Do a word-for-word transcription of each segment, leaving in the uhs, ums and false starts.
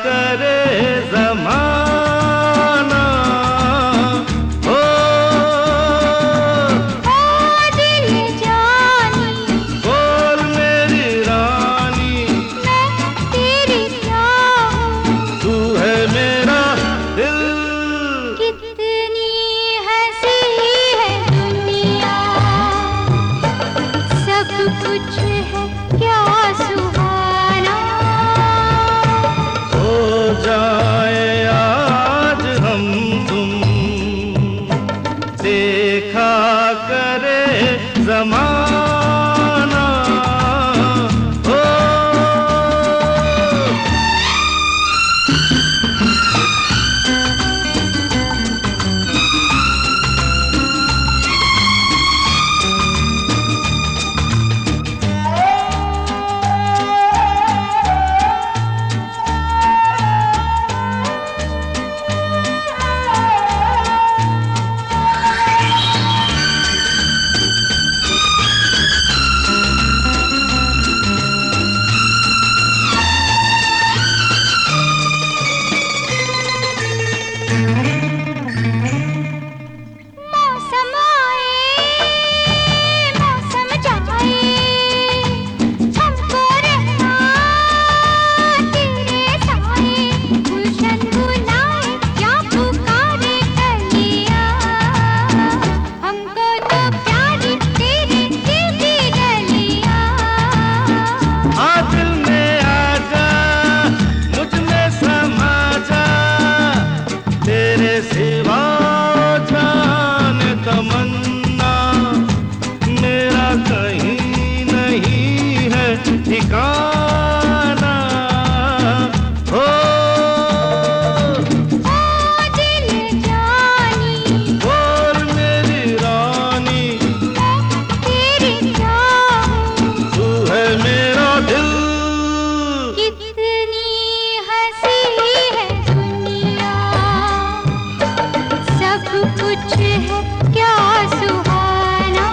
करे ज़माना। ओ, ओ दिल जानी, बोल मेरी रानी, मैं तेरी क्या हूँ, तू है मेरा दिल। कितनी हंसी है दुनिया, सब कुछ है क्या सुहाना। हो जाए आज हम तुम, देखा करे ज़माना। ओ, मौसम आए, मौसम जाए, हमको रहना तेरे साए। गुलशन बुलाए या पुकारे कलियां, हमको तो प्यारी तेरे दिल की गलियां। आ दिल में आजा, मुझ में समा जा, तेरे सिवा जान तमन्ना मेरा कहीं नहीं है ठिकाना। हो, ओ दिल जानी, बोल मेरी रानी, मैं तेरी क्या हूँ, तू है मेरा दिल। कितनी हंसी है दुनिया, सब कुछ है क्या सुहाना।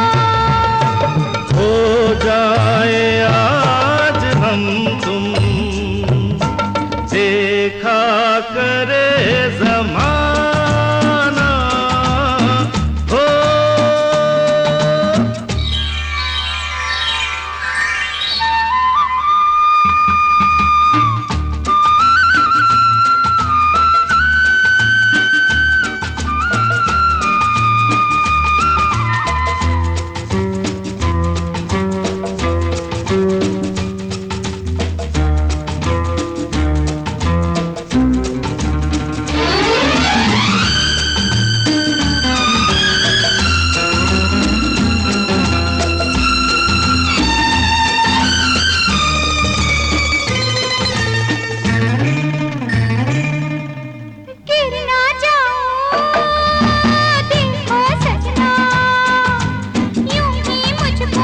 हो जाए आज हम तुम, देखा करे ज़माना। हो, गिर ना जाऊं देखो सजना, यूं ही मुझको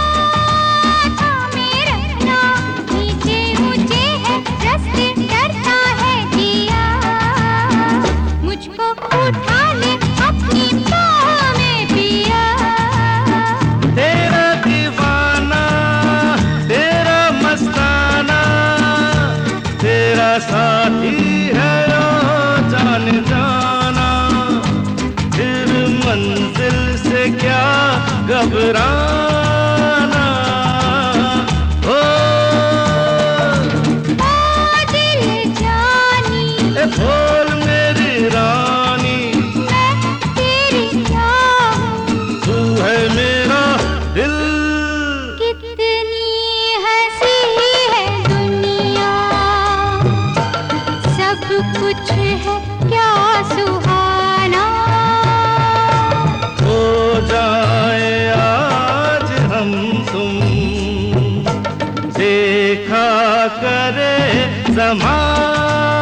थामे रखना। नीचे ऊंचे है रास्ते डरता है जिया, मुझको उठा ले अपनी बाहों में पिया। तेरा दीवाना, तेरा मस्ताना, तेरा साथी है ओ जान जाना। फिर मंजिल से क्या घबराना। ओ, ओ दिल जानी, ए बोल मेरी रानी, मैं तेरी क्या हूँ, तू है मेरा दिल। कितनी हंसी है दुनिया, सब कुछ है क्या सुहाना। हो जाए आज हम तुम, देखा करे ज़माना।